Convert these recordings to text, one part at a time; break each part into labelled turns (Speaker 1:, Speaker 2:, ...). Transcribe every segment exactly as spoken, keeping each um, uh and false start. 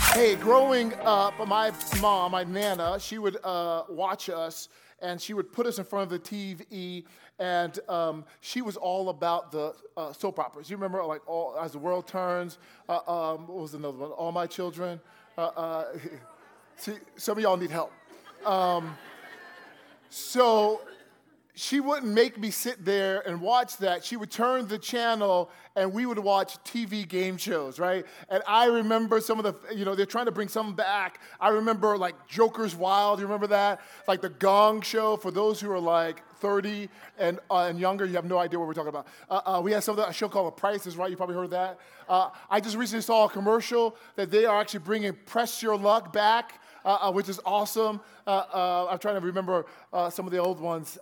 Speaker 1: Hey, growing up, my mom, my Nana, she would uh, watch us, and she would put us in front of the T V, and um, she was all about the uh, soap operas. You remember, like, all, As the World Turns, uh, um, what was another one? All My Children. Uh, uh, see, some of y'all need help. Um, so she wouldn't make me sit there and watch that. She would turn the channel and we would watch T V game shows, right? And I remember some of the, you know, they're trying to bring some back. I remember like Joker's Wild, you remember that? Like the Gong Show, for those who are like thirty and, uh, and younger, you have no idea what we're talking about. Uh, uh, we had something, a show called The Price is Right, you probably heard that. Uh, I just recently saw a commercial that they are actually bringing Press Your Luck back, uh, uh, which is awesome. Uh, uh, I'm trying to remember uh, some of the old ones.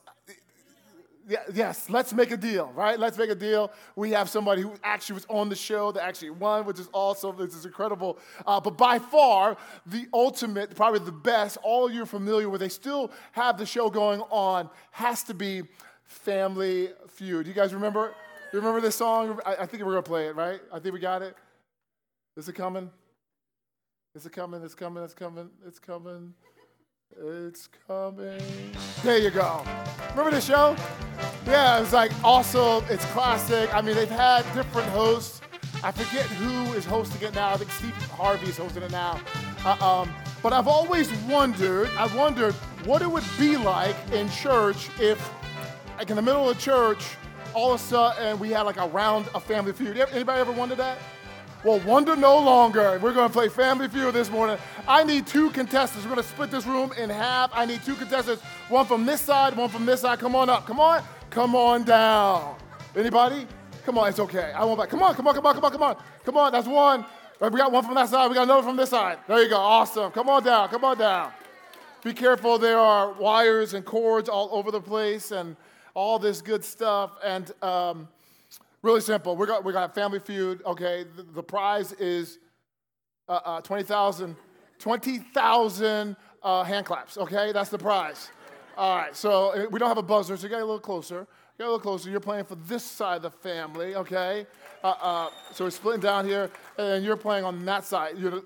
Speaker 1: Yeah, yes, let's make a deal, right? Let's make a deal. We have somebody who actually was on the show that actually won, which is awesome. This is incredible. Uh, but by far, the ultimate, probably the best, all you're familiar with, they still have the show going on, has to be Family Feud. You guys remember? You remember this song? I, I think we're going to play it, right? I think we got it. Is it coming? Is it coming? It's coming. It's coming. It's coming. It's coming. There you go. Remember the show? Yeah, it's like awesome. It's classic. I mean, they've had different hosts. I forget who is hosting it now. I think Steve Harvey is hosting it now. Uh, um, but I've always wondered, I wondered what it would be like in church if, like in the middle of church, all of a sudden we had like a round of Family Feud. Anybody ever wondered that? Well, wonder no longer. We're going to play Family Feud this morning. I need two contestants. We're going to split this room in half. I need two contestants, one from this side, one from this side. Come on up. Come on. Come on down. Anybody? Come on. It's okay. I won't back. Come on. Come on. Come on. Come on. Come on. Come on. That's one. We got one from that side. We got another from this side. There you go. Awesome. Come on down. Come on down. Be careful. There are wires and cords all over the place and all this good stuff. And, um, really simple. We're got, we got Family Feud. Okay, the, the prize is uh, uh, twenty thousand twenty thousand uh, hand claps. Okay, that's the prize. All right, so uh, we don't have a buzzer, so get a little closer. Get a little closer. You're playing for this side of the family. Okay, uh, uh, so we're splitting down here, and you're playing on that side. You're the,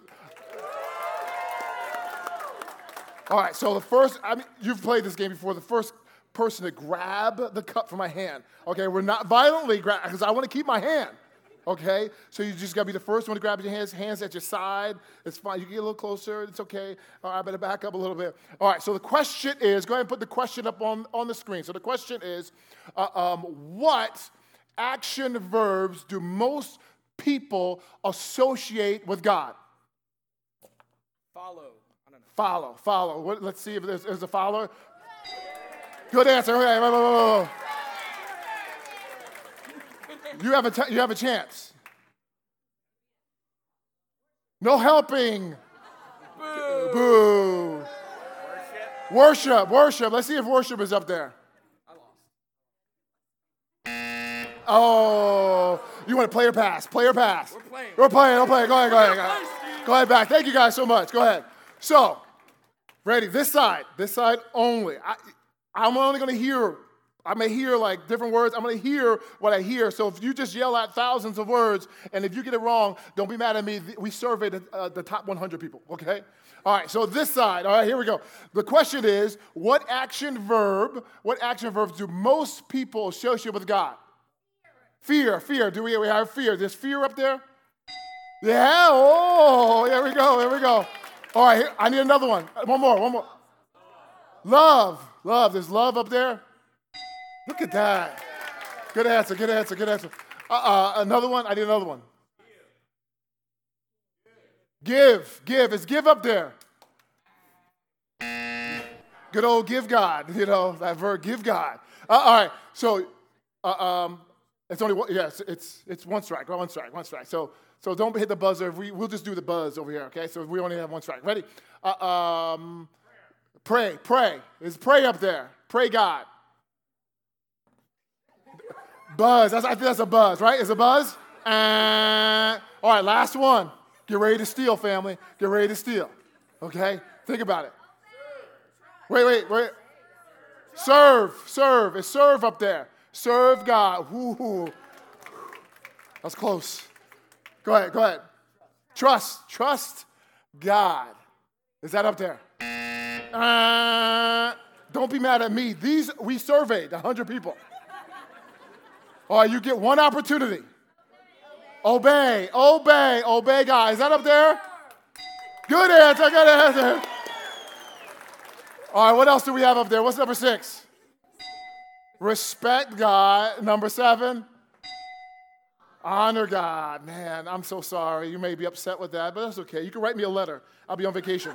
Speaker 1: all right, so the first, I mean, you've played this game before. The first person to grab the cup from my hand. Okay, we're not violently grab, because I want to keep my hand. Okay, so you just got to be the first one to grab your hands, hands at your side. It's fine. You can get a little closer. It's okay. All right, I better back up a little bit. All right, so the question is, go ahead and put the question up on, on the screen. So the question is, uh, um, what action verbs do most people associate with God?
Speaker 2: Follow. I don't know.
Speaker 1: Follow, follow. What, let's see if there's, there's a follower. Good answer. Okay, whoa, whoa, whoa, whoa. You have a t- you have a chance. No helping.
Speaker 2: Boo.
Speaker 1: Boo.
Speaker 2: Worship.
Speaker 1: Worship, worship. Let's see if worship is up there.
Speaker 2: I lost.
Speaker 1: Oh, you want to play or pass? Play or pass?
Speaker 2: We're playing.
Speaker 1: We're playing. We're playing. Go ahead. Go ahead. Go ahead. Go ahead. Back. Thank you guys so much. Go ahead. So, ready? This side. This side only. I, I'm only going to hear, I may hear like different words. I'm going to hear what I hear. So if you just yell out thousands of words, and if you get it wrong, don't be mad at me. We surveyed uh, the top one hundred people, okay? All right, so this side, all right, here we go. The question is, what action verb, what action verbs do most people associate with God? Fear, fear. Do we, we have fear? There's fear up there? Yeah, oh, there we go, there we go. All right, here, I need another one. One more, one more. Love. Love. There's love up there. Look at that. Good answer. Good answer. Good answer. Uh, uh, another one. I need another one. Give. Give. Is give up there? Good old give God. You know that verb. Give God. Uh, all right. So, uh, um, it's only one. Yes. It's it's one strike. One strike. One strike. So so don't hit the buzzer. We we'll just do the buzz over here. Okay. So we only have one strike. Ready? Uh, um. Pray, pray. Is pray up there? Pray God. Buzz. That's, I think that's a buzz, right? It's a buzz. And all right, last one. Get ready to steal, family. Get ready to steal. Okay? Think about it. Wait, wait, wait. Serve, serve. Is serve up there? Serve God. Ooh. That's close. Go ahead, go ahead. Trust, trust. God. Is that up there? Uh, don't be mad at me. These, we surveyed one hundred people. All right, you get one opportunity. Obey, obey, obey God. Is that up there? Good answer, good answer. All right, what else do we have up there? What's number six? Respect God. Number seven? Honor God. Man, I'm so sorry. You may be upset with that, but that's okay. You can write me a letter. I'll be on vacation.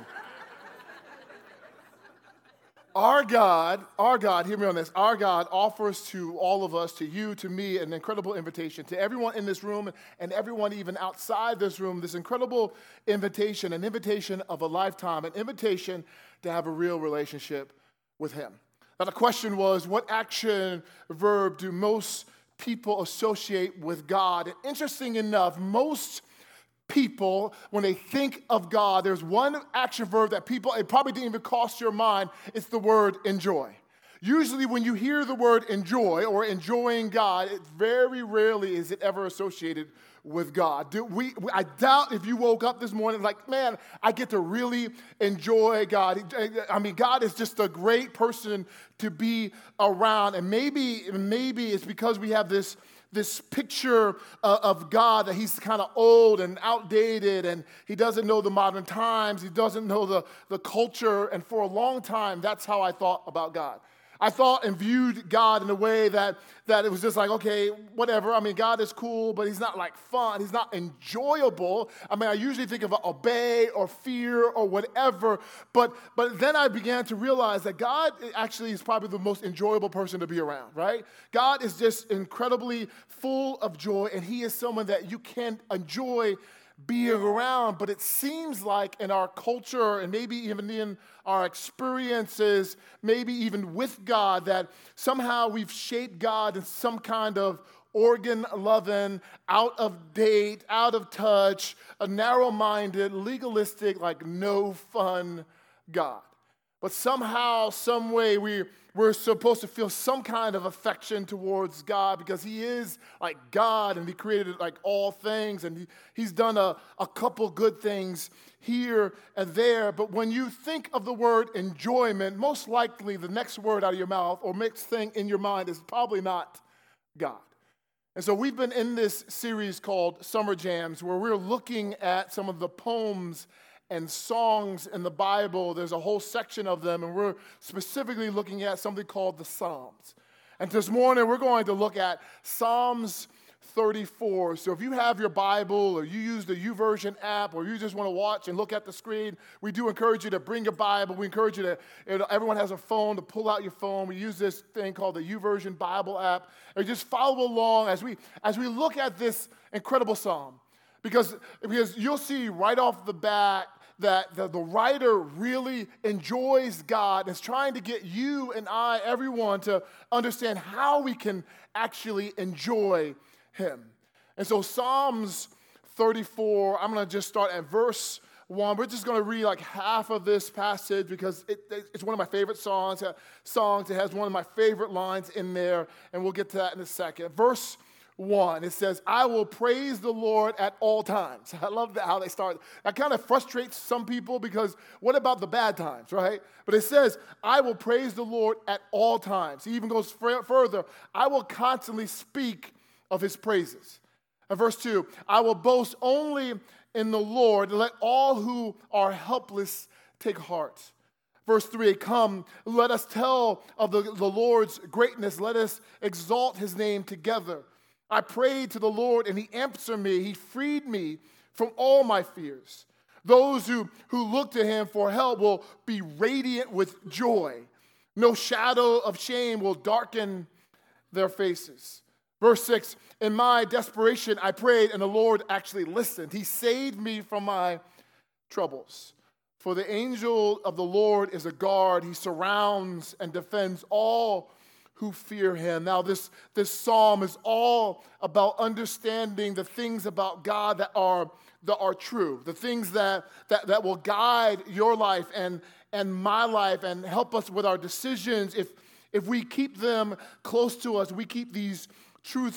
Speaker 1: Our God, our God, hear me on this, our God offers to all of us, to you, to me, an incredible invitation, to everyone in this room and everyone even outside this room, this incredible invitation, an invitation of a lifetime, an invitation to have a real relationship with Him. Now the question was, what action verb do most people associate with God? And interesting enough, most people, when they think of God, there's one action verb that people, it probably didn't even cross your mind, it's the word enjoy. Usually when you hear the word enjoy or enjoying God, it very rarely is it ever associated with God. Do we, I doubt if you woke up this morning like, man, I get to really enjoy God. I mean, God is just a great person to be around. And maybe, maybe it's because we have this this picture uh, of God that he's kind of old and outdated and he doesn't know the modern times, he doesn't know the, the culture, and for a long time, that's how I thought about God. I thought and viewed God in a way that, that it was just like, okay, whatever. I mean, God is cool, but he's not like fun. He's not enjoyable. I mean, I usually think of obey or fear or whatever, but, but then I began to realize that God actually is probably the most enjoyable person to be around, right? God is just incredibly full of joy, and he is someone that you can enjoy being around, but it seems like in our culture and maybe even in our experiences, maybe even with God, that somehow we've shaped God in some kind of organ-loving, out-of-date, out-of-touch, a narrow-minded, legalistic, like no-fun God. But somehow, some way, we, we're supposed to feel some kind of affection towards God because he is like God and he created like all things and he, he's done a, a couple good things here and there. But when you think of the word enjoyment, most likely the next word out of your mouth or next thing in your mind is probably not God. And so we've been in this series called Summer Jams where we're looking at some of the poems and songs in the Bible. There's a whole section of them, and we're specifically looking at something called the Psalms. And this morning, we're going to look at Psalms thirty-four. So if you have your Bible, or you use the YouVersion app, or you just want to watch and look at the screen, we do encourage you to bring your Bible. We encourage you to, you know, everyone has a phone, to pull out your phone. We use this thing called the YouVersion Bible app, and just follow along as we as we look at this incredible psalm. Because, because you'll see right off the bat that the, the writer really enjoys God and is trying to get you and I, everyone, to understand how we can actually enjoy him. And so Psalms thirty-four, I'm going to just start at verse one. We're just going to read like half of this passage because it, it's one of my favorite songs. Songs. It has one of my favorite lines in there, and we'll get to that in a second. Verse one, it says, I will praise the Lord at all times. I love that how they start. That kind of frustrates some people because what about the bad times, right? But it says, I will praise the Lord at all times. He even goes further, I will constantly speak of his praises. And verse two, I will boast only in the Lord. Let all who are helpless take heart. Verse three, come, let us tell of the, the Lord's greatness. Let us exalt his name together. I prayed to the Lord, and he answered me. He freed me from all my fears. Those who, who look to him for help will be radiant with joy. No shadow of shame will darken their faces. Verse six, in my desperation I prayed, and the Lord actually listened. He saved me from my troubles. For the angel of the Lord is a guard. He surrounds and defends all who fear him. Now, this, this psalm is all about understanding the things about God that are, that are true, the things that, that, that will guide your life and, and my life and help us with our decisions. If, if we keep them close to us, we keep these truths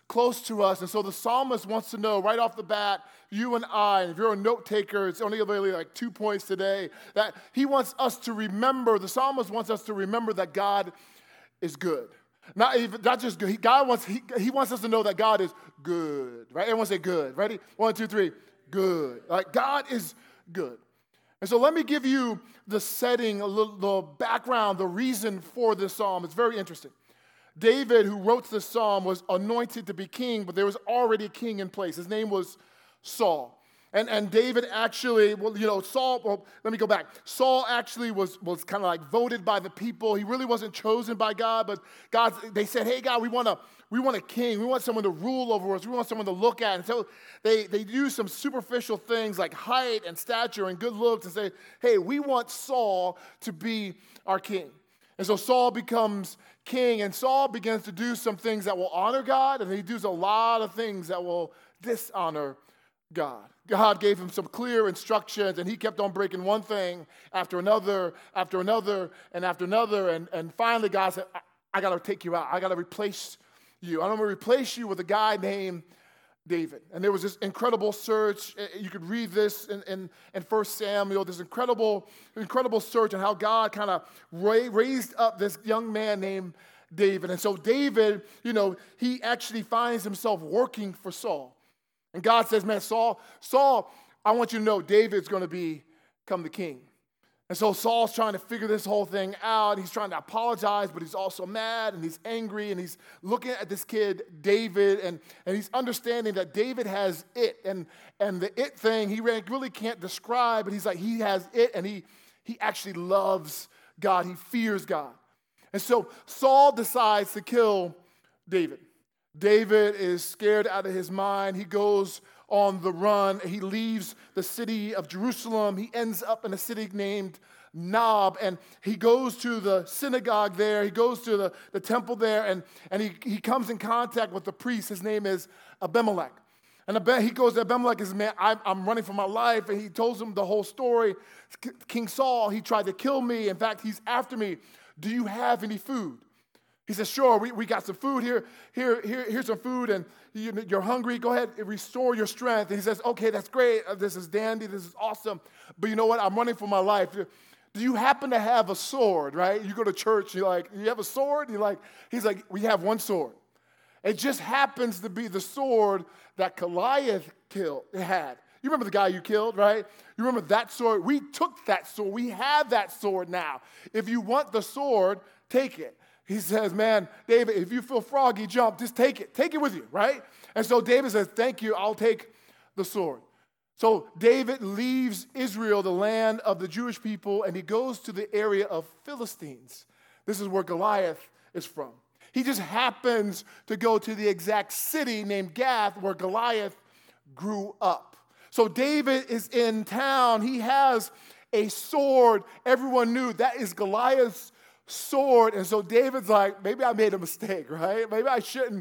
Speaker 1: close to us. And so the psalmist wants to know right off the bat, you and I, and if you're a note taker, it's only really like two points today, that he wants us to remember, the psalmist wants us to remember that God is good. Not even, not just good. He, God wants, he, he wants us to know that God is good, right? Everyone say good. Ready? One, two, three. Good. Like God is good. And so let me give you the setting, a little, the background, the reason for this psalm. It's very interesting. David, who wrote this psalm, was anointed to be king, but there was already a king in place. His name was Saul. And, and David actually, well, you know, Saul, well, let me go back. Saul actually was, was kind of like voted by the people. He really wasn't chosen by God, but God, they said, hey, God, we want a, we want a king. We want someone to rule over us. We want someone to look at. And so they, they use some superficial things like height and stature and good looks and say, hey, we want Saul to be our king. And so Saul becomes king, and Saul begins to do some things that will honor God, and he does a lot of things that will dishonor God. God gave him some clear instructions, and he kept on breaking one thing after another, after another, and after another. And, and finally, God said, I, I got to take you out. I got to replace you. I'm going to replace you with a guy named David. And there was this incredible search. You could read this in, in, in First Samuel, this incredible, incredible search on how God kind of ra- raised up this young man named David. And so David, you know, he actually finds himself working for Saul. And God says, man, Saul, Saul, I want you to know David's going to become the king. And so Saul's trying to figure this whole thing out. He's trying to apologize, but he's also mad and he's angry. And he's looking at this kid, David, and, and he's understanding that David has it. And, and the it thing, he really can't describe, but he's like, he has it, and he, he actually loves God. He fears God. And so Saul decides to kill David. David is scared out of his mind. He goes on the run. He leaves the city of Jerusalem. He ends up in a city named Nob, and he goes to the synagogue there. He goes to the, the temple there, and, and he, he comes in contact with the priest. His name is Abimelech. And he goes to Abimelech and says, man, I'm, I'm running for my life. And he tells him the whole story. King Saul, he tried to kill me. In fact, he's after me. Do you have any food? He says, sure, we, we got some food here. Here, here. Here's some food, and you, you're hungry. Go ahead and restore your strength. And he says, okay, that's great. This is dandy. This is awesome. But you know what? I'm running for my life. Do you happen to have a sword, right? You go to church, you're like, you have a sword? You're like, he's like, we have one sword. It just happens to be the sword that Goliath killed, had. You remember the guy you killed, right? You remember that sword? We took that sword. We have that sword now. If you want the sword, take it. He says, man, David, if you feel froggy, jump, just take it. Take it with you, right? And so David says, thank you, I'll take the sword. So David leaves Israel, the land of the Jewish people, and he goes to the area of Philistines. This is where Goliath is from. He just happens to go to the exact city named Gath where Goliath grew up. So David is in town. He has a sword. Everyone knew that is Goliath's sword. And so David's like, maybe I made a mistake, right? Maybe I shouldn't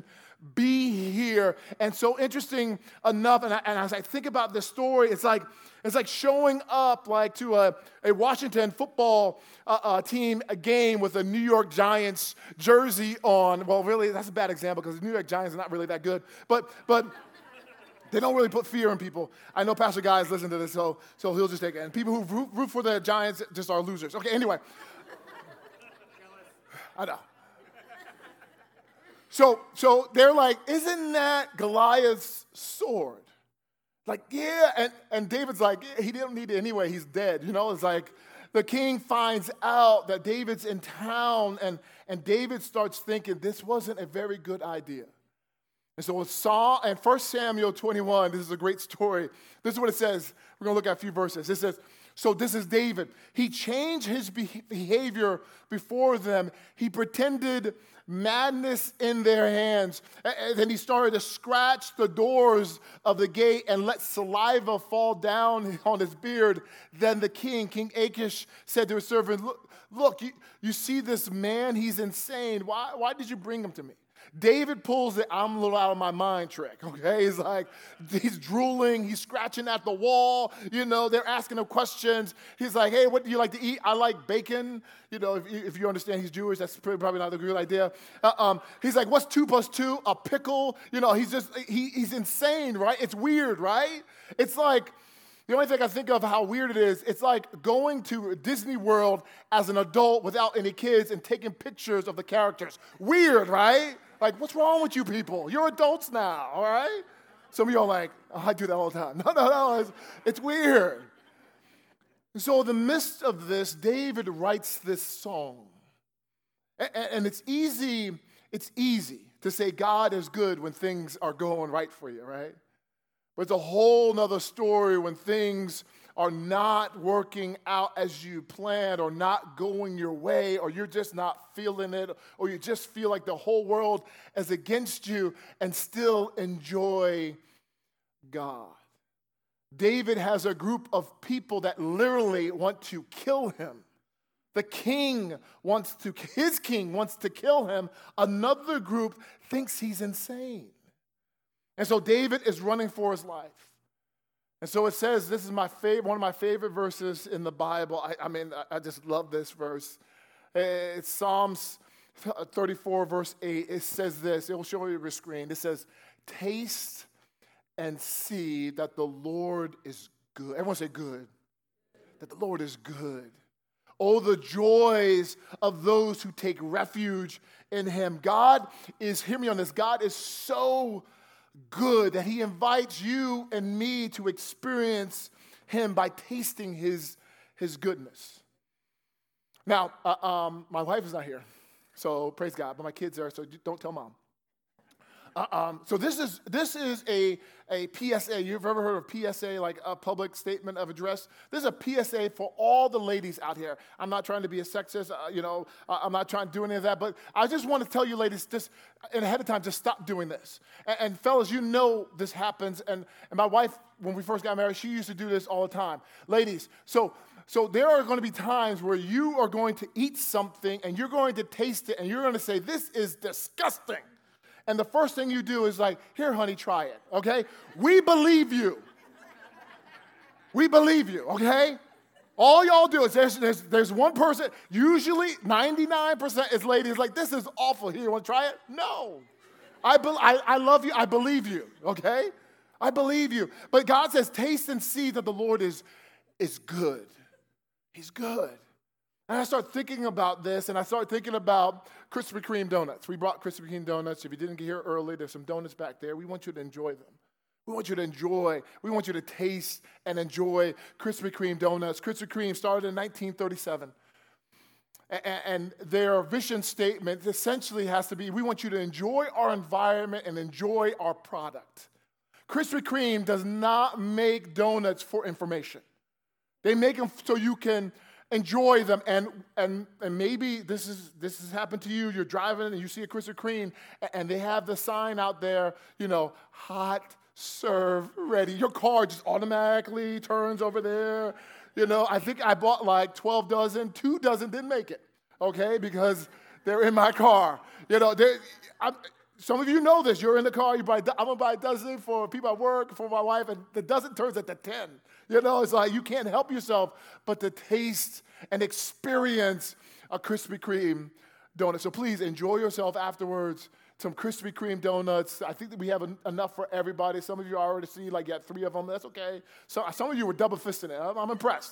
Speaker 1: be here. And so interesting enough, and, I, and as I think about this story, it's like it's like showing up like to a, a Washington football uh, uh, team, a game with a New York Giants jersey on. Well, really, that's a bad example because the New York Giants are not really that good. But but they don't really put fear in people. I know Pastor Guys listen to this, so so he'll just take it. And people who root, root for the Giants just are losers. Okay, anyway. I know. So, so they're like, isn't that Goliath's sword? Like, yeah. And, and David's like, yeah, he didn't need it anyway. He's dead. You know, it's like the king finds out that David's in town, and, and David starts thinking this wasn't a very good idea. And so with Saul and First Samuel twenty-one, this is a great story. This is what it says. We're going to look at a few verses. It says, so this is David. He changed his behavior before them. He pretended madness in their hands. And then he started to scratch the doors of the gate and let saliva fall down on his beard. Then the king, King Achish, said to his servant, look, look you, you see this man? He's insane. Why, why did you bring him to me? David pulls the I'm a little out of my mind trick, okay? He's like, he's drooling, he's scratching at the wall, you know, they're asking him questions. He's like, hey, what do you like to eat? I like bacon. You know, if you, if you understand he's Jewish, that's probably not a good idea. Uh, um, he's like, what's two plus two? A pickle. You know, he's just, he, he's insane, right? It's weird, right? It's like, the only thing I think of how weird it is, it's like going to Disney World as an adult without any kids and taking pictures of the characters. Weird, right? Like, what's wrong with you people? You're adults now, all right? Some of you are like, oh, I do that all the time. No, no, no, it's, it's weird. So in the midst of this, David writes this song. And, and it's easy, it's easy to say God is good when things are going right for you, right? But it's a whole nother story when things are not working out as you planned or not going your way or you're just not feeling it or you just feel like the whole world is against you and still enjoy God. David has a group of people that literally want to kill him. The king wants to, his king wants to kill him. Another group thinks he's insane. And so David is running for his life. And so it says, this is my favorite, one of my favorite verses in the Bible. I, I mean, I, I just love this verse. It's Psalms thirty-four, verse eight. It says this. It will show you your screen. It says, taste and see that the Lord is good. Everyone say good. That the Lord is good. Oh, the joys of those who take refuge in him. God is, hear me on this, God is so good that he invites you and me to experience him by tasting his, his goodness. Now, uh, um, my wife is not here, so praise God, but my kids are, so don't tell mom. Uh, um, so this is this is a, a P S A. You've ever heard of P S A, like a public statement of address? This is a P S A for all the ladies out here. I'm not trying to be a sexist, uh, you know, uh, I'm not trying to do any of that, but I just want to tell you ladies, just and ahead of time, just stop doing this. And, and fellas, you know this happens, and, and my wife, when we first got married, she used to do this all the time. Ladies, so So there are going to be times where you are going to eat something, and you're going to taste it, and you're going to say, this is disgusting. And the first thing you do is like, here, honey, try it, okay? We believe you. We believe you, okay? All y'all do is there's, there's, there's one person, usually ninety-nine percent is ladies like, this is awful. Here, you want to try it? No. I, be, I, I love you. I believe you, okay? I believe you. But God says, taste and see that the Lord is, is good. He's good. And I start thinking about this, and I start thinking about Krispy Kreme donuts. We brought Krispy Kreme donuts. If you didn't get here early, there's some donuts back there. We want you to enjoy them. We want you to enjoy, we want you to taste and enjoy Krispy Kreme donuts. Krispy Kreme started in nineteen thirty-seven. And their vision statement essentially has to be, we want you to enjoy our environment and enjoy our product. Krispy Kreme does not make donuts for information. They make them so you can enjoy them, and and and maybe this is this has happened to you. You're driving and you see a Krispy Kreme, and they have the sign out there, you know, hot, serve, ready. Your car just automatically turns over there. You know, I think I bought like twelve dozen. Two dozen didn't make it, okay, because they're in my car. You know, I'm, some of you know this. You're in the car. You buy. I'm gonna buy a dozen for people at work, for my wife, and the dozen turns into ten. You know, it's like you can't help yourself but to taste and experience a Krispy Kreme donut. So please enjoy yourself afterwards. Some Krispy Kreme donuts. I think that we have en- enough for everybody. Some of you already see, like, you got three of them. That's okay. So some of you were double fisting it. I'm, I'm impressed.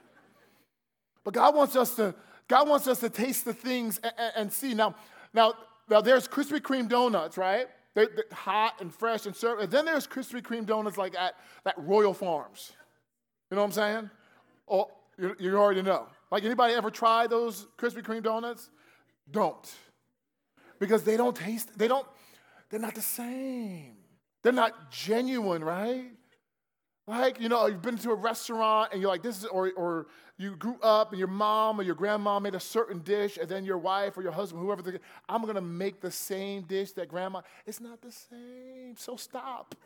Speaker 1: But God wants us to. God wants us to taste the things and, and, and see. Now, now, now, there's Krispy Kreme donuts, right? They're, they're hot and fresh and served. And then there's Krispy Kreme donuts like at, at Royal Farms. You know what I'm saying? Oh, you, you already know. Like, anybody ever try those Krispy Kreme donuts? Don't. Because they don't taste, they don't, they're not the same. They're not genuine, right? Like, you know, you've been to a restaurant and you're like, this is, or, or you grew up and your mom or your grandma made a certain dish, and then your wife or your husband, whoever, the, I'm going to make the same dish that grandma. It's not the same, so stop.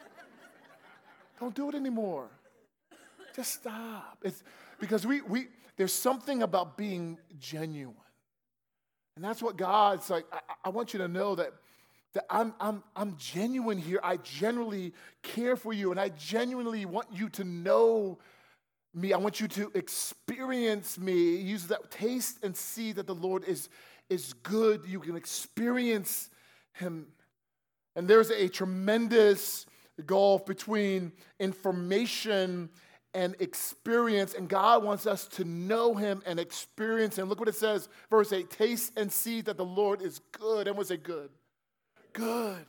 Speaker 1: Don't do it anymore. Just stop. It's because we we there's something about being genuine. And that's what God's like, I, I want you to know that that I'm, I'm, I'm genuine here. I genuinely care for you, and I genuinely want you to know me. I want you to experience me. Use that, taste and see that the Lord is, is good. You can experience him. And there's a tremendous gulf between information and experience, and God wants us to know him and experience him. Look what it says, verse eight, taste and see that the Lord is good. And was it good? Good.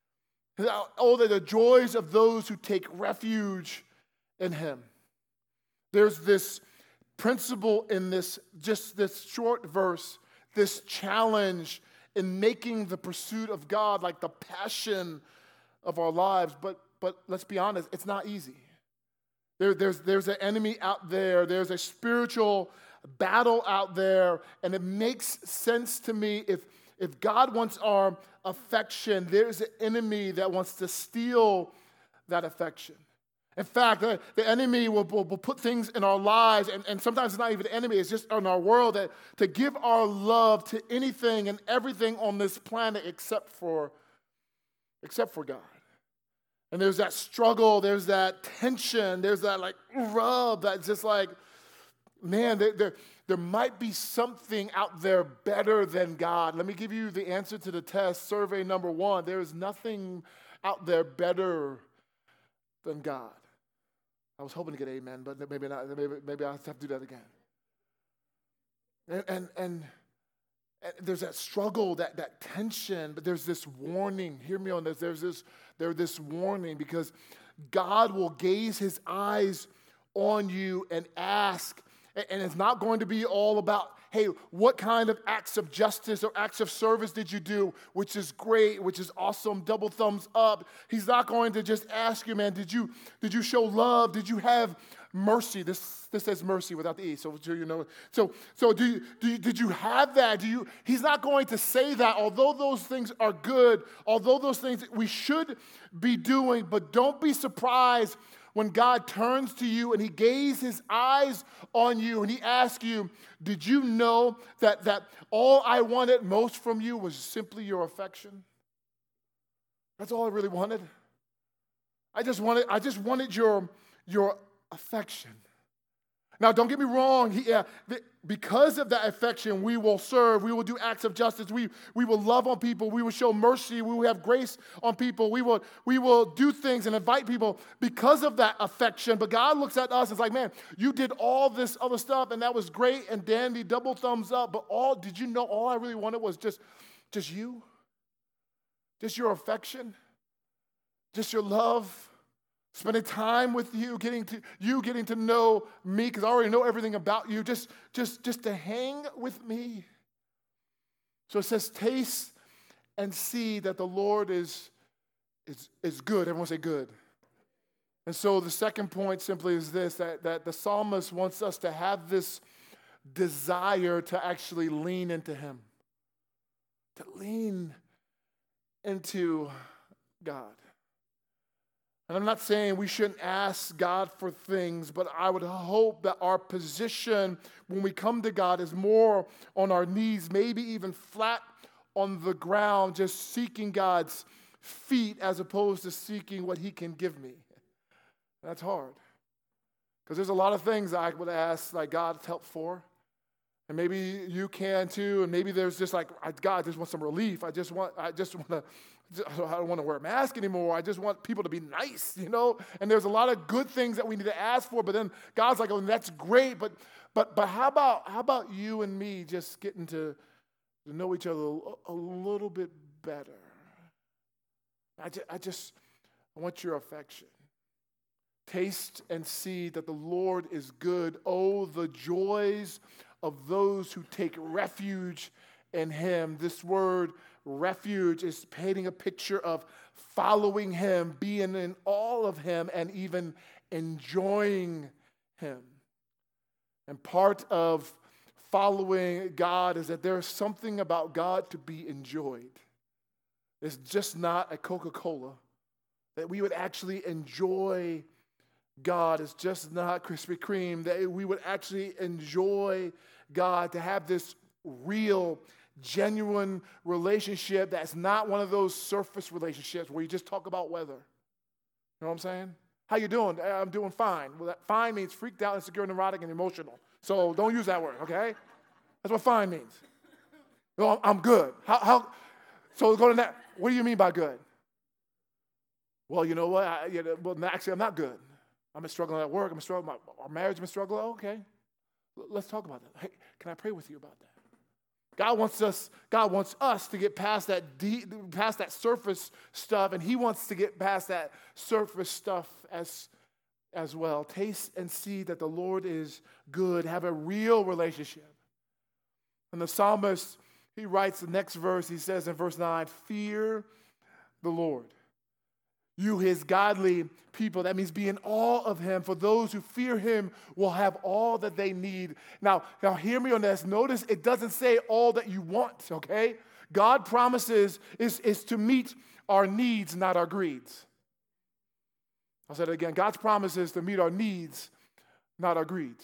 Speaker 1: Oh, that the joys of those who take refuge in him. There's this principle in this, just this short verse, this challenge in making the pursuit of God like the passion of our lives. But, but let's be honest, it's not easy. There, there's, there's an enemy out there. There's a spiritual battle out there. And it makes sense to me if, if God wants our affection, there's an enemy that wants to steal that affection. In fact, the, the enemy will, will, will put things in our lives, and, and sometimes it's not even the enemy, it's just in our world, that to give our love to anything and everything on this planet except for, except for God. And there's that struggle, there's that tension, there's that like rub that's just like, man, there, there, there might be something out there better than God. Let me give you the answer to the test, survey number one. There is nothing out there better than God. I was hoping to get amen, but maybe not. Maybe, maybe I'll have to do that again. And, and, and, and there's that struggle, that, that tension, but there's this warning. Hear me on this. There's this, there's this warning because God will gaze his eyes on you and ask, and it's not going to be all about, hey, what kind of acts of justice or acts of service did you do, which is great, which is awesome, double thumbs up. He's not going to just ask you, man, did you did you show love? Did you have mercy? This this says mercy without the E, so you know. So so do you, do you, did you have that? Do you? He's not going to say that, although those things are good, although those things we should be doing, but don't be surprised when God turns to you and he gazes his eyes on you and he asks you, did you know that, that all I wanted most from you was simply your affection? That's all I really wanted. I just wanted, I just wanted your, your affection. Now, don't get me wrong. He, uh, th- because of that affection, we will serve. We will do acts of justice. We, we will love on people. We will show mercy. We will have grace on people. We will, we will do things and invite people because of that affection. But God looks at us and is like, man, you did all this other stuff, and that was great and dandy, double thumbs up. But all, did you know all I really wanted was just, just you? Just your affection? Just your love? Spending time with you, getting to you getting to know me, because I already know everything about you, just, just, just to hang with me. So it says, taste and see that the Lord is, is, is good. Everyone say good. And so the second point simply is this, that, that the psalmist wants us to have this desire to actually lean into him. To lean into God. And I'm not saying we shouldn't ask God for things, but I would hope that our position when we come to God is more on our knees, maybe even flat on the ground, just seeking God's feet as opposed to seeking what he can give me. That's hard. Because there's a lot of things I would ask like God's help for. And maybe you can too, and maybe there's just like, God, I just want some relief. I just want, I just want to, I don't want to wear a mask anymore. I just want people to be nice, you know? And there's a lot of good things that we need to ask for, but then God's like, oh, that's great, but but but how about how about you and me just getting to, to know each other a, a little bit better? I just, I just I want your affection. Taste and see that the Lord is good. Oh, the joys of those who take refuge in him. This word refuge is painting a picture of following him, being in all of him, and even enjoying him. And part of following God is that there's something about God to be enjoyed. It's just not a Coca-Cola. That we would actually enjoy God. It's just not Krispy Kreme. That we would actually enjoy God, to have this real, genuine relationship that's not one of those surface relationships where you just talk about weather. You know what I'm saying? How you doing? I'm doing fine. Well, that fine means freaked out, insecure, neurotic, and emotional. So don't use that word, okay? That's what fine means. No, I'm good. How, how, so go to that. What do you mean by good? Well, you know what? I, you know, well, actually, I'm not good. I'm been struggling at work. I'm struggling. My, our marriage has been struggling. Oh, okay. Let's talk about that. Hey, can I pray with you about that? God wants us, God wants us to get past that deep, past that surface stuff, and He wants to get past that surface stuff as, as well. Taste and see that the Lord is good. Have a real relationship. And the psalmist, he writes the next verse, he says in verse nine, fear the Lord. You, His godly people, that means be in awe of Him. For those who fear Him will have all that they need. Now, now hear me on this. Notice it doesn't say all that you want, okay? God promises is, is to meet our needs, not our greeds. I'll say it again. God's promise is to meet our needs, not our greeds.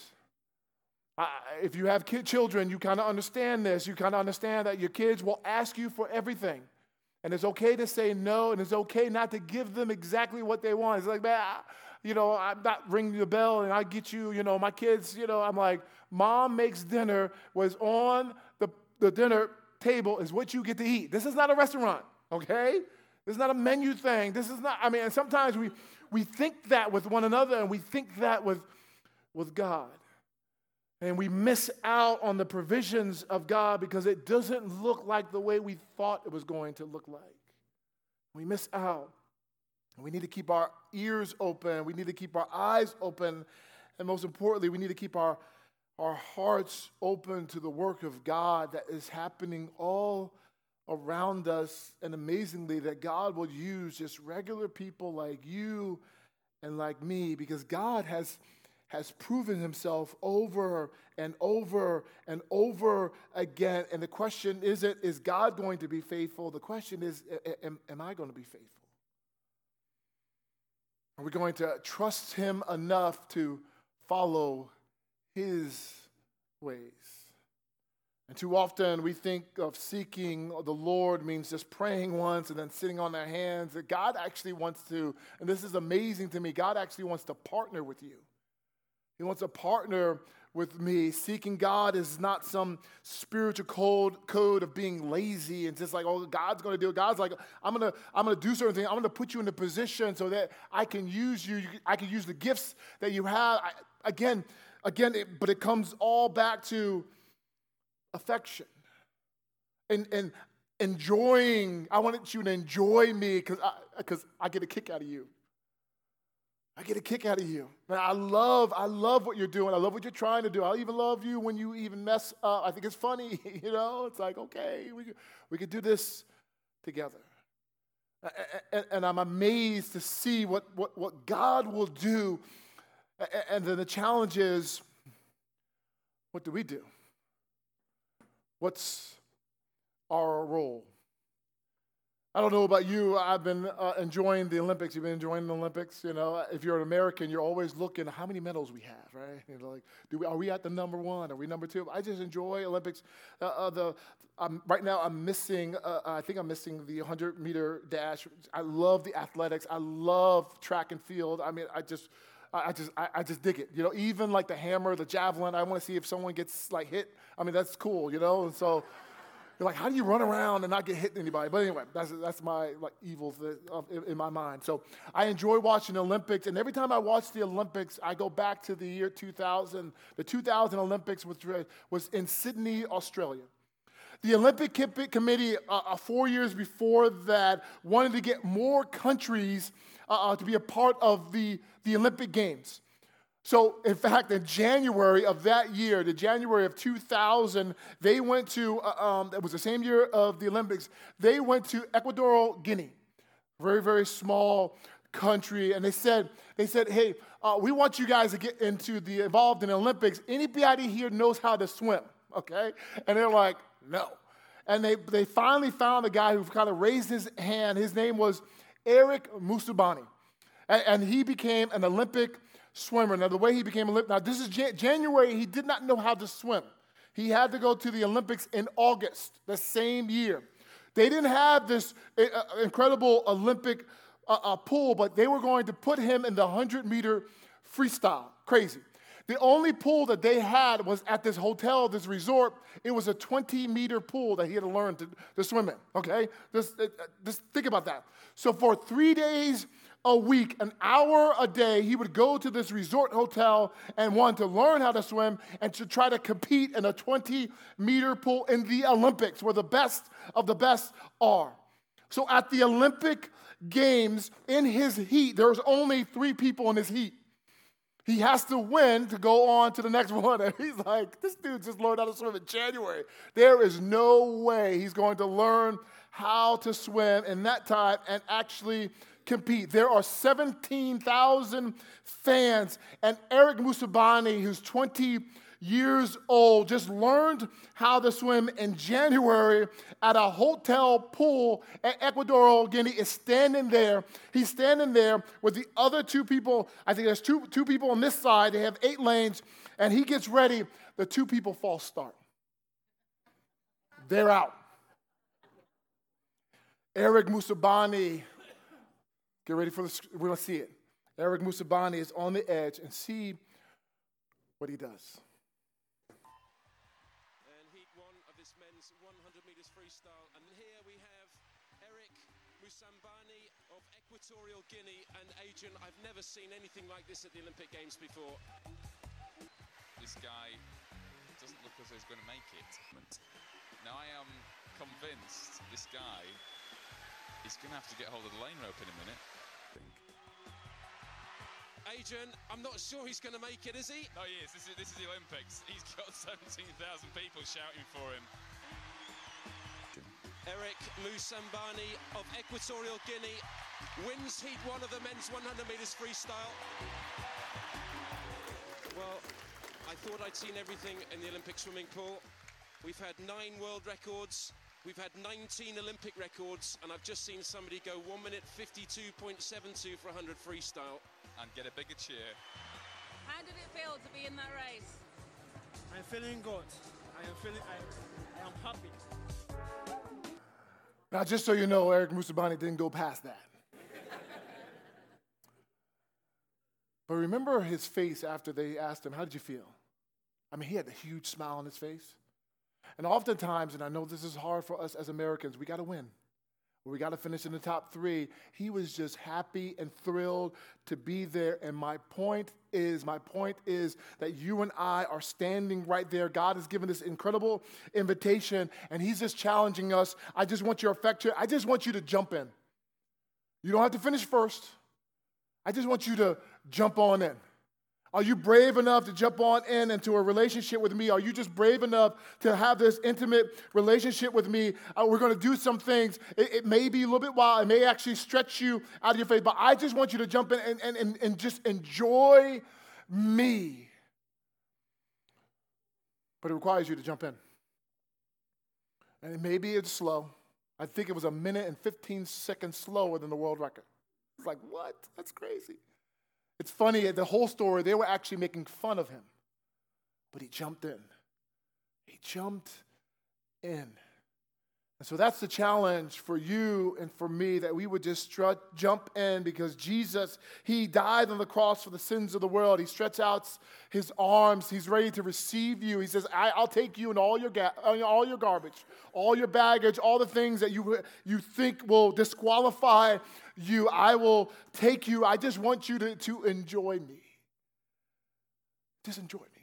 Speaker 1: I, if you have kid, children, you kind of understand this. You kind of understand that your kids will ask you for everything. And it's okay to say no, and it's okay not to give them exactly what they want. It's like, man, I, you know, I'm not ringing the bell, and I get you, you know, my kids, you know, I'm like, Mom makes dinner, was on the, the dinner table is what you get to eat. This is not a restaurant, okay? This is not a menu thing. This is not, I mean, and sometimes we, we think that with one another, and we think that with, with God. And we miss out on the provisions of God because it doesn't look like the way we thought it was going to look like. We miss out. We need to keep our ears open. We need to keep our eyes open. And most importantly, we need to keep our, our hearts open to the work of God that is happening all around us. And amazingly, that God will use just regular people like you and like me, because God has has proven Himself over and over and over again. And the question isn't, is God going to be faithful? The question is, am, am I going to be faithful? Are we going to trust Him enough to follow His ways? And too often we think of seeking the Lord means just praying once and then sitting on their hands. God actually wants to, and this is amazing to me, God actually wants to partner with you. He wants to partner with me. Seeking God is not some spiritual code, code of being lazy and just like, oh, God's going to do it. God's like, I'm going to I'm going to do certain things. I'm going to put you in a position so that I can use you. I can use the gifts that you have. I, again, again, it, but it comes all back to affection and, and enjoying. I want you to enjoy me because I, because I get a kick out of you. I get a kick out of you. Man, I love, I love what you're doing. I love what you're trying to do. I even love you when you even mess up. I think it's funny, you know? It's like, okay, we could, we could do this together. And, and I'm amazed to see what, what, what God will do. And then the challenge is, what do we do? What's our role? I don't know about you. I've been uh, enjoying the Olympics. You've been enjoying the Olympics. You know, if you're an American, you're always looking at how many medals we have, right? You know, like, do we, are we at the number one? Are we number two? I just enjoy Olympics. Uh, uh, the um, right now, I'm missing. Uh, I think I'm missing the one hundred meter dash. I love the athletics. I love track and field. I mean, I just. I just I, I just dig it. You know, even like the hammer, the javelin. I want to see if someone gets like hit. I mean, that's cool. You know, and so. You're like, how do you run around and not get hit anybody? But anyway, that's that's my like evil th- in, in my mind. So I enjoy watching the Olympics, and every time I watch the Olympics, I go back to the year two thousand. The two thousand Olympics was was in Sydney, Australia. The Olympic Committee, uh, four years before that, wanted to get more countries uh, to be a part of the, the Olympic Games. So, in fact, in January of that year, the January of two thousand, they went to, uh, um, it was the same year of the Olympics, they went to Equatorial Guinea, very, very small country, and they said, they said, hey, uh, we want you guys to get into the, involved in the Olympics. Anybody here knows how to swim, okay? And they're like, no. And they, they finally found a guy who kind of raised his hand. His name was Eric Musubani, and, and he became an Olympic swimmer. Now, the way he became a Olympic, now this is Jan- January, he did not know how to swim. He had to go to the Olympics in August, the same year. They didn't have this uh, incredible Olympic uh, uh, pool, but they were going to put him in the hundred-meter freestyle. Crazy. The only pool that they had was at this hotel, this resort. It was a twenty-meter pool that he had to learn to, to swim in, okay? Just, uh, just think about that. So for three days a week, an hour a day, he would go to this resort hotel and want to learn how to swim and to try to compete in a twenty-meter pool in the Olympics, where the best of the best are. So at the Olympic Games, in his heat, there's only three people in his heat. He has to win to go on to the next one. And he's like, this dude just learned how to swim in January. There is no way he's going to learn how to swim in that time and actually compete. There are seventeen thousand fans, and Eric Musabani, who's twenty years old, just learned how to swim in January at a hotel pool at Equatorial Guinea, is standing there. He's standing there with the other two people. I think there's two, two people on this side. They have eight lanes, and he gets ready. The two people false start. They're out. Eric Musabani, get ready for this. We're going to see it. Eric Musabani is on the edge, and see what he does.
Speaker 3: one hundred meters freestyle, and here we have Eric Musambani of Equatorial Guinea. And Adrian, I've never seen anything like this at the Olympic Games before.
Speaker 4: This guy doesn't look as though he's going to make it. Now I am convinced this guy is going to have to get hold of the lane rope in a minute.
Speaker 3: Adrian, I'm not sure he's going to make it, is he?
Speaker 4: No, he is. This is, this is the Olympics. He's got seventeen thousand people shouting for him.
Speaker 3: Eric Musambani of Equatorial Guinea wins heat one of the men's one hundred meters freestyle. Well, I thought I'd seen everything in the Olympic swimming pool. We've had nine world records. We've had nineteen Olympic records, and I've just seen somebody go one minute fifty-two point seven two for one hundred freestyle.
Speaker 4: And get a bigger cheer.
Speaker 5: How did it feel to be in that race?
Speaker 6: I'm feeling good. I am feeling, I, I am happy.
Speaker 1: Now, just so you know, Eric Musabani didn't go past that. But remember his face after they asked him, how did you feel? I mean, he had a huge smile on his face. And oftentimes, and I know this is hard for us as Americans, we got to win. We got to finish in the top three. He was just happy and thrilled to be there. And my point is, my point is that you and I are standing right there. God has given this incredible invitation, and he's just challenging us. I just want your affection. I just want you to jump in. You don't have to finish first. I just want you to jump on in. Are you brave enough to jump on in into a relationship with me? Are you just brave enough to have this intimate relationship with me? Uh, we're going to do some things. It, it may be a little bit wild. It may actually stretch you out of your faith. But I just want you to jump in and, and, and, and just enjoy me. But it requires you to jump in. And maybe it's slow. I think it was a minute and fifteen seconds slower than the world record. It's like, what? That's crazy. It's funny, the whole story, they were actually making fun of him. But he jumped in. He jumped in. And so that's the challenge for you and for me, that we would just strut, jump in, because Jesus, he died on the cross for the sins of the world. He stretches out his arms. He's ready to receive you. He says, I, I'll take you and all your, ga- all your garbage, all your baggage, all the things that you, you think will disqualify you. I will take you. I just want you to, to enjoy me. Just enjoy me.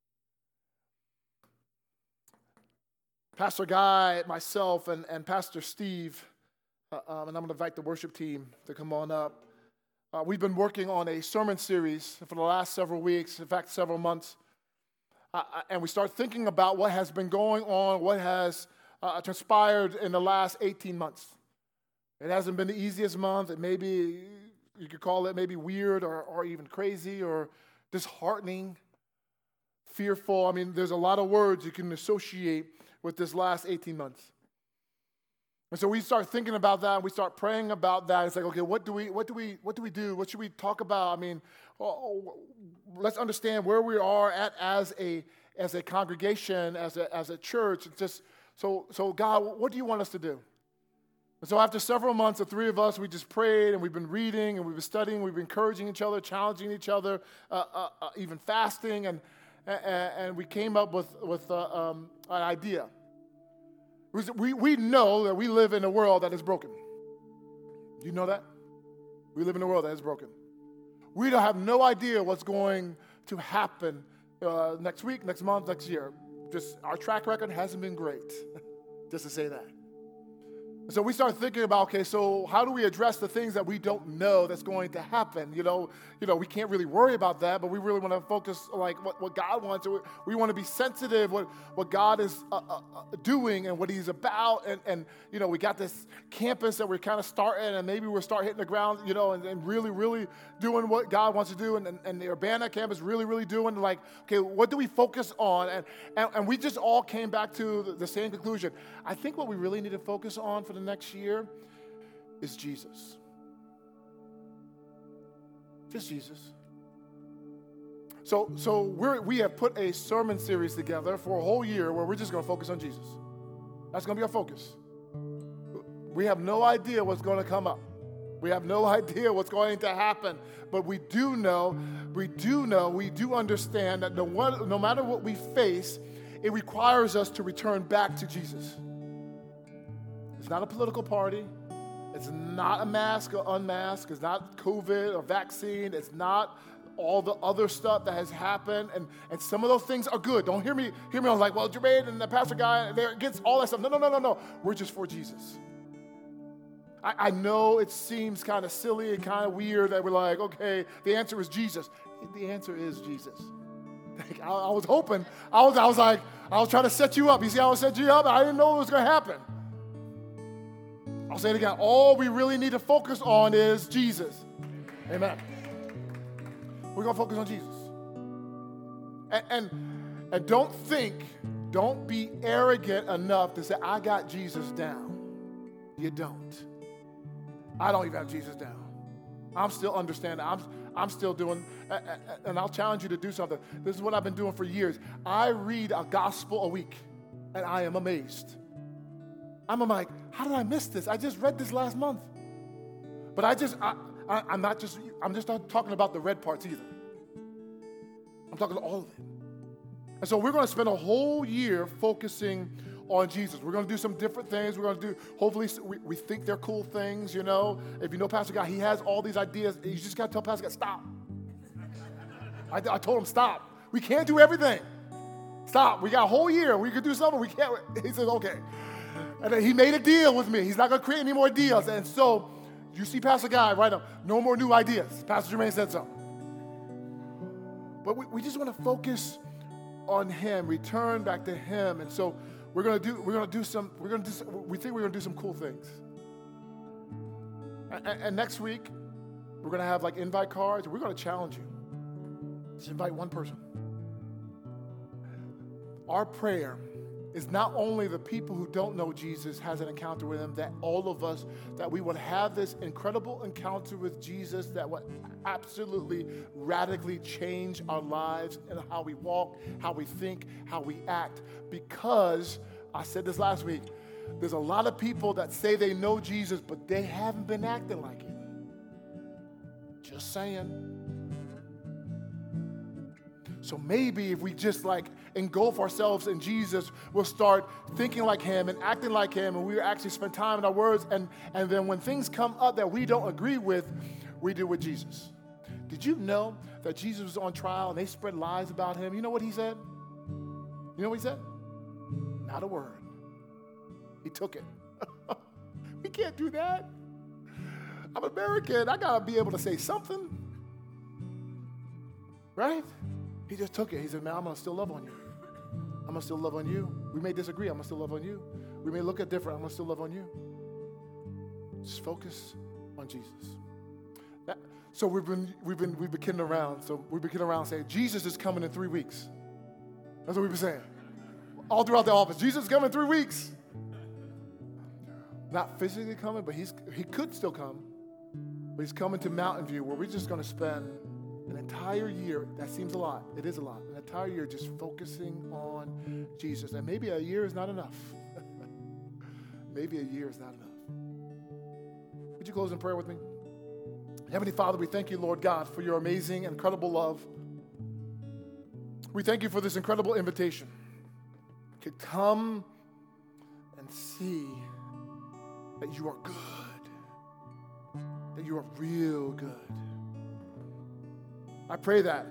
Speaker 1: Pastor Guy, myself, and, and Pastor Steve, uh, um, and I'm going to invite the worship team to come on up. Uh, we've been working on a sermon series for the last several weeks, in fact, several months. Uh, and we start thinking about what has been going on, what has uh, transpired in the last eighteen months. It hasn't been the easiest month. It may be, you could call it maybe weird or, or even crazy or disheartening, fearful. I mean, there's a lot of words you can associate with this last eighteen months. And so we start thinking about that, and we start praying about that. It's like, okay, what do we, what do we, what do we do? What should we talk about? I mean, oh, let's understand where we are at as a, as a congregation, as a, as a church. It's just, so, so God, what do you want us to do? And so after several months, the three of us, we just prayed, and we've been reading, and we've been studying, we've been encouraging each other, challenging each other, uh, uh, uh, even fasting, and, and, and we came up with, with uh, um, an idea. We, we know that we live in a world that is broken. Do you know that? We live in a world that is broken. We don't have no idea what's going to happen uh, next week, next month, next year. Just our track record hasn't been great, just to say that. So we started thinking about, okay, so how do we address the things that we don't know that's going to happen? You know, you know, we can't really worry about that, but we really want to focus on like what, what God wants. We, we want to be sensitive what what God is uh, uh, doing and what He's about. And, and you know, we got this campus that we're kind of starting, and maybe we'll start hitting the ground, you know, and, and really, really doing what God wants to do. And, and, and the Urbana campus really, really doing like, okay, what do we focus on? And and, and we just all came back to the, the same conclusion. I think what we really need to focus on for the next year is Jesus. Just Jesus. So, so we're, we have put a sermon series together for a whole year where we're just going to focus on Jesus. That's going to be our focus. We have no idea what's going to come up. We have no idea what's going to happen. But we do know, we do know, we do understand that no, one, no matter what we face, it requires us to return back to Jesus. It's not a political party. It's not a mask or unmask. It's not COVID or vaccine. It's not all the other stuff that has happened. And, and some of those things are good. Don't hear me. Hear me. I was like, well, Jermaine and the pastor guy, they're against all that stuff. No, no, no, no, no. We're just for Jesus. I, I know it seems kind of silly and kind of weird that we're like, okay, the answer is Jesus. The answer is Jesus. I, I was hoping. I was, I was like, I was trying to set you up. You see how I set you up? I didn't know it was going to happen. I'll say it again. All we really need to focus on is Jesus. Amen. We're going to focus on Jesus. And, and, and don't think, don't be arrogant enough to say, I got Jesus down. You don't. I don't even have Jesus down. I'm still understanding. I'm, I'm still doing, and I'll challenge you to do something. This is what I've been doing for years. I read a gospel a week, and I am amazed. I'm like, how did I miss this? I just read this last month. But I just, I, I, I'm not just, I'm just not talking about the red parts either. I'm talking all of it. And so we're going to spend a whole year focusing on Jesus. We're going to do some different things. We're going to do, hopefully, we, we think they're cool things, you know. If you know Pastor Guy, he has all these ideas. You just got to tell Pastor Guy, stop. I, I told him, stop. We can't do everything. Stop. We got a whole year. We could do something. We can't. He says, okay. And then he made a deal with me. He's not going to create any more deals. And so you see Pastor Guy, right up, no more new ideas. Pastor Jermaine said so. But we, we just want to focus on him, return back to him. And so we're going to do, we're going to do some, we're going to do, some, we think we're going to do some cool things. And, and next week, we're going to have like invite cards. We're going to challenge you. Just invite one person. Our prayer is not only the people who don't know Jesus has an encounter with him, that all of us, that we would have this incredible encounter with Jesus that would absolutely radically change our lives and how we walk, how we think, how we act. Because, I said this last week, there's a lot of people that say they know Jesus, but they haven't been acting like it. Just saying. So maybe if we just like engulf ourselves in Jesus, we'll start thinking like him and acting like him, and we actually spend time in our words, and, and then when things come up that we don't agree with, we do with Jesus. Did you know that Jesus was on trial and they spread lies about him? You know what he said? You know what he said? Not a word. He took it. We can't do that. I'm American. I got to be able to say something. Right? He just took it. He said, man, I'm going to still love on you. I'm going to still love on you. We may disagree. I'm going to still love on you. We may look at different. I'm going to still love on you. Just focus on Jesus. That, so we've been, we've been, we've been kidding around. So we've been kidding around saying, Jesus is coming in three weeks. That's what we've been saying. All throughout the office. Jesus is coming in three weeks. Not physically coming, but he's he could still come. But he's coming to Mountain View, where we're just going to spend an entire year. That seems a lot. It is a lot. An entire year just focusing on Jesus. And maybe a year is not enough. Maybe a year is not enough. Would you close in prayer with me? Heavenly Father, we thank you, Lord God, for your amazing, incredible love. We thank you for this incredible invitation to come and see that you are good, that you are real good. I pray that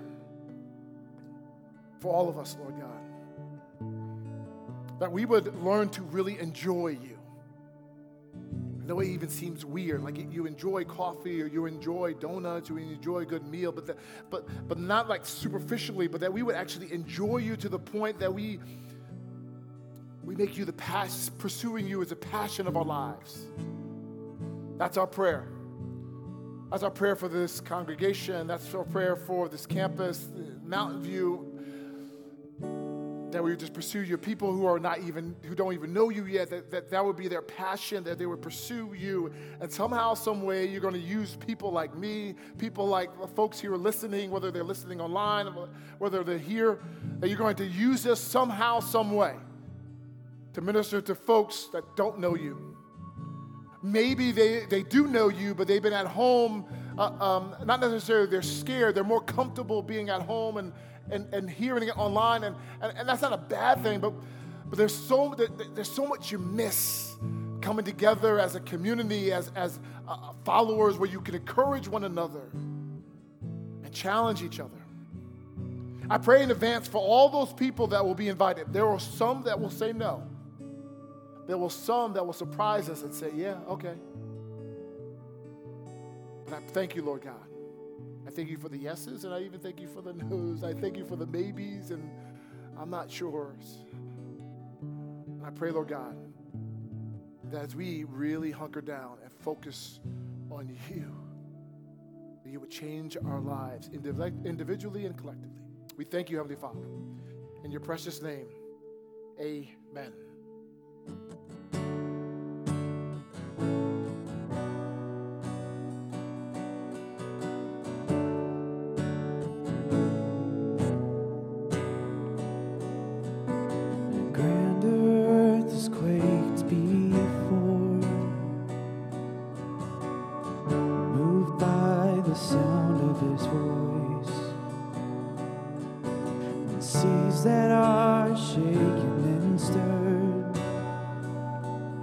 Speaker 1: for all of us, Lord God, that we would learn to really enjoy you. I know it even seems weird, like you enjoy coffee or you enjoy donuts or you enjoy a good meal, but, the, but, but not like superficially, but that we would actually enjoy you to the point that we, we make you the pas- pursuing you as a passion of our lives. That's our prayer. That's our prayer for this congregation. That's our prayer for this campus, Mountain View, that we would just pursue you. People who are not even, who don't even know you yet, that, that that would be their passion, that they would pursue you. And somehow, some way, you're going to use people like me, people like the folks here listening, whether they're listening online, whether they're here, that you're going to use us somehow, some way to minister to folks that don't know you. Maybe they, they do know you, but they've been at home, uh, um, not necessarily they're scared, they're more comfortable being at home and And, and hearing it online, and, and, and that's not a bad thing, but, but there's so there, there's so much you miss coming together as a community, as, as uh, followers, where you can encourage one another and challenge each other. I pray in advance for all those people that will be invited. There are some that will say no. There will some that will surprise us and say, yeah, okay. But I thank you, Lord God. I thank you for the yeses, and I even thank you for the no's. I thank you for the maybes, and I'm not sure's. And I pray, Lord God, that as we really hunker down and focus on you, that you would change our lives individually and collectively. We thank you, Heavenly Father. In your precious name, amen.
Speaker 7: Seas that are shaken and stirred.